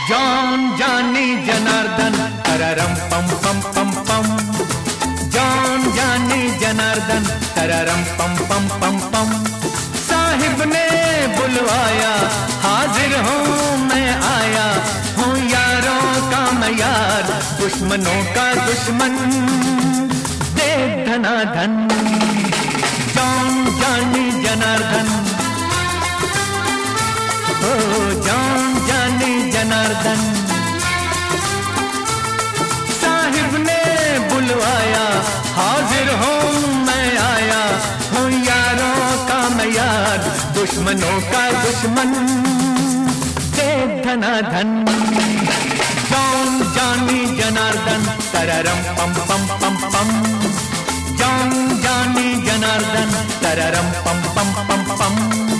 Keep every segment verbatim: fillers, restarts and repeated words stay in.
जान जानी जनार्दन तररम पम पम पम पम। जान जानी जनार्दन तररम पम पम पम पम। साहिब ने बुलवाया हाजिर हूँ मैं आया हूँ यारों का मैं यार दुश्मनों का दुश्मन दे धनाधन। जान जानी जनार्दन ओ जान जानी जनार्दन। साहिब ने बुलवाया हाजिर हूँ मैं आया हूँ यारों का मैं यार दुश्मनों का दुश्मन दे धनाधन। जान जानी जनार्दन तररम पम पम पम पम। जान जानी जनार्दन तररम पम पम पम पम।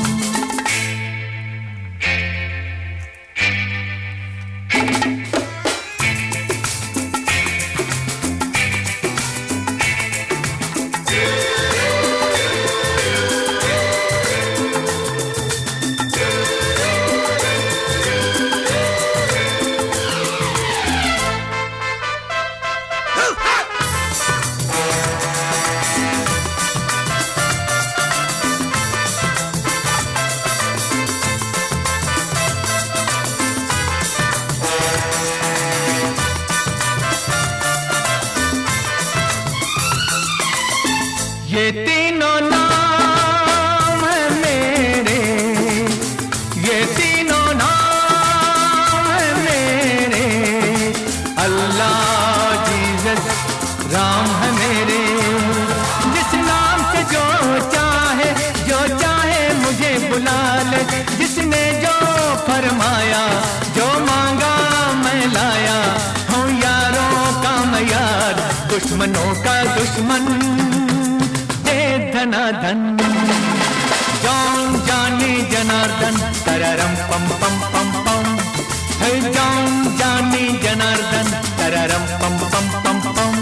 ये तीनों नाम है मेरे, ये तीनों नाम है मेरे। अल्लाह जीसस राम है मेरे। जिस नाम से जो चाहे जो चाहे मुझे बुला ले। जिसने जो फरमाया जो मांगा मैं लाया हूँ यारों का मैं यार दुश्मनों का दुश्मन धनाधन। जान जानी जनार्दन तररम पम पम पम पम। है जान जानी जनार्दन तररम पम पम पम पम।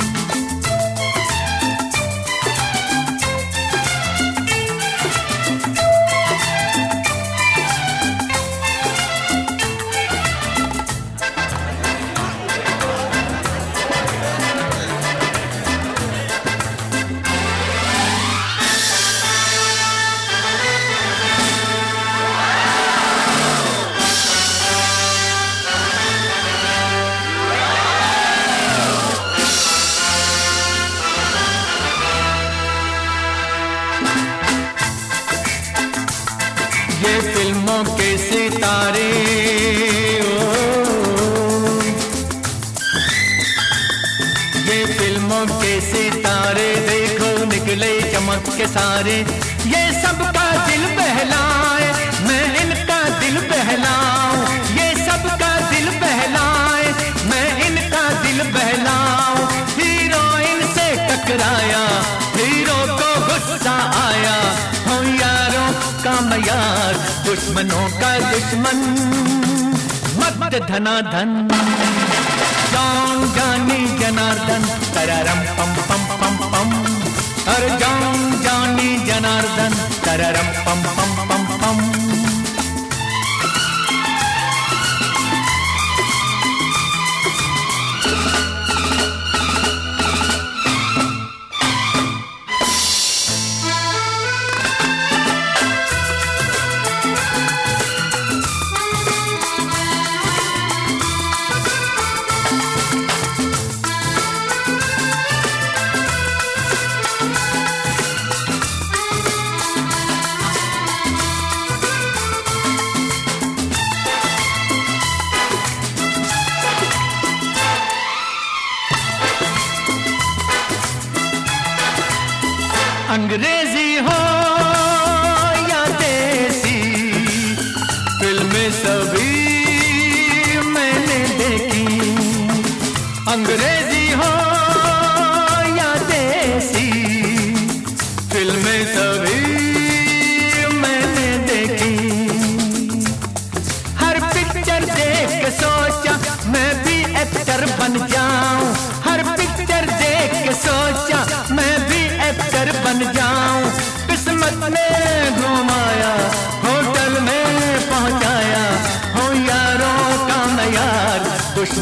ये फिल्मों के सितारे ओ, ये फिल्मों के सितारे देखो निकले चमक के सारे। ये सबका दिल बहलाए मैं इनका दिल बहलाऊं। ये सबका दिल बहलाए मैं इनका दिल बहलाऊं। हीरोइन से टकराया हीरो को गुस्सा आया हूँ यारों का मैं यार दुश्मनों का दुश्मन मत धनाधन। जान जानी जनार्दन तररम पम पम पम पम। अरे जान जानी जनार्दन तररम पम पम पम पम।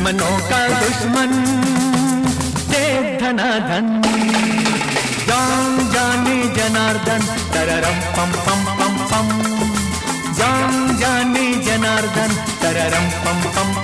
दुश्मनों का दुश्मन देव धनाधन। जान जाने जनार्दन तररम पम पम पम पम, जान जाने जनार्दन तररम पम पम